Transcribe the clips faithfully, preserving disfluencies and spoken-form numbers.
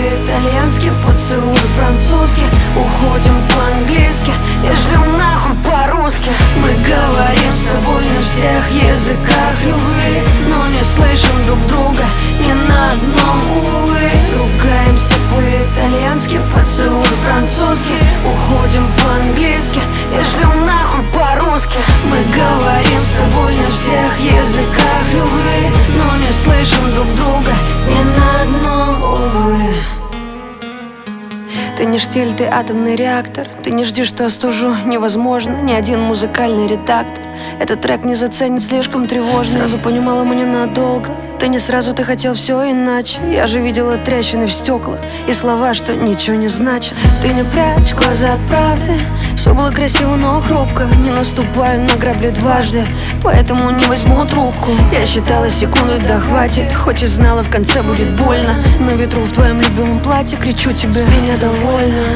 по-итальянски, поцелуй французский. Уходим по-английски и жрем нахуй по-русски. Мы говорим с тобой на всех языках любви, но не слышим друг друга ни на одном, увы. Ругаемся по-итальянски, поцелуй французский. Уходим по-английски и жрем нахуй по-русски. Мы говорим с тобой на всех языках любви, но не слышим друг друга ни на одном, увы. Ты не штиль, ты атомный реактор. Ты не жди, что остужу, невозможно. Ни один музыкальный редактор этот трек не заценит, слишком тревожно. Сразу понимала, мы ненадолго. Ты не сразу, ты хотел все иначе. Я же видела трещины в стеклах и слова, что ничего не значат. Ты не прячь глаза от правды. Все было красиво, но хрупко. Не наступаю на грабли дважды, поэтому не возьму трубку. Я считала секунды, да хватит. Хоть и знала, в конце будет больно. На ветру в твоем любимом платье кричу тебе: с меня довольно.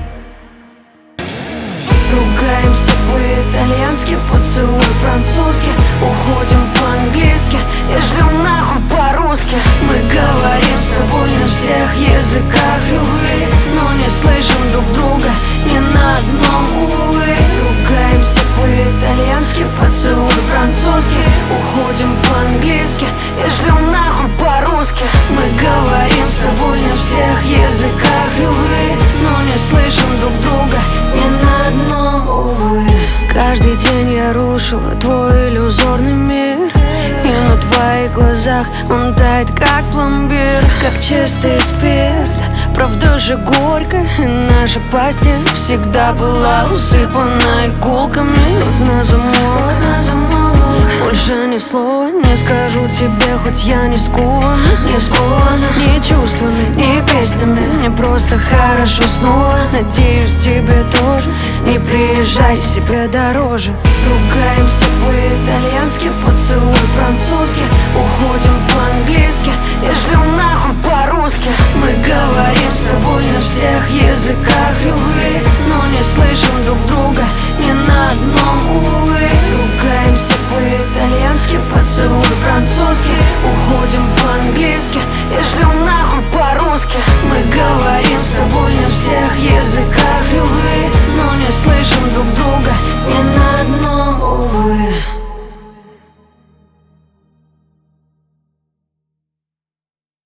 Ругаемся по-итальянски, поцелуй французский. Уходим по-английски и жрем нахуй по-русски. Мы говорим с тобой на всех языках любви, но не слышим друг друга ни на одном, увы. Ругаемся по-итальянски, поцелуй французский. Уходим по-английски и жрем нахуй по-русски. Мы говорим с тобой на всех языках любви, но не слышим друг друга ни на одном, увы. Каждый день я рушила твой иллюзорный мир, и на твоих глазах он тает, как пломбир, как чистый спирт. Правда же горько, и наша постель всегда была усыпана иголками. Рот на замок, на замок. Больше ни слова не скажу тебе, хоть я не скована, не скована ни чувствами, ни песнями. Мне просто хорошо снова, надеюсь, тебе тоже. Не приезжай, себе дороже. Ругаемся по-итальянски, поцелуй французский. Уходим по-английски и жрем нахуй по-русски. Мы говорим с тобой на всех языках любви, но не слышим друг друга ни на одном, увы. Ругаемся по-итальянски, поцелуй французский. Уходим по-английски и жрем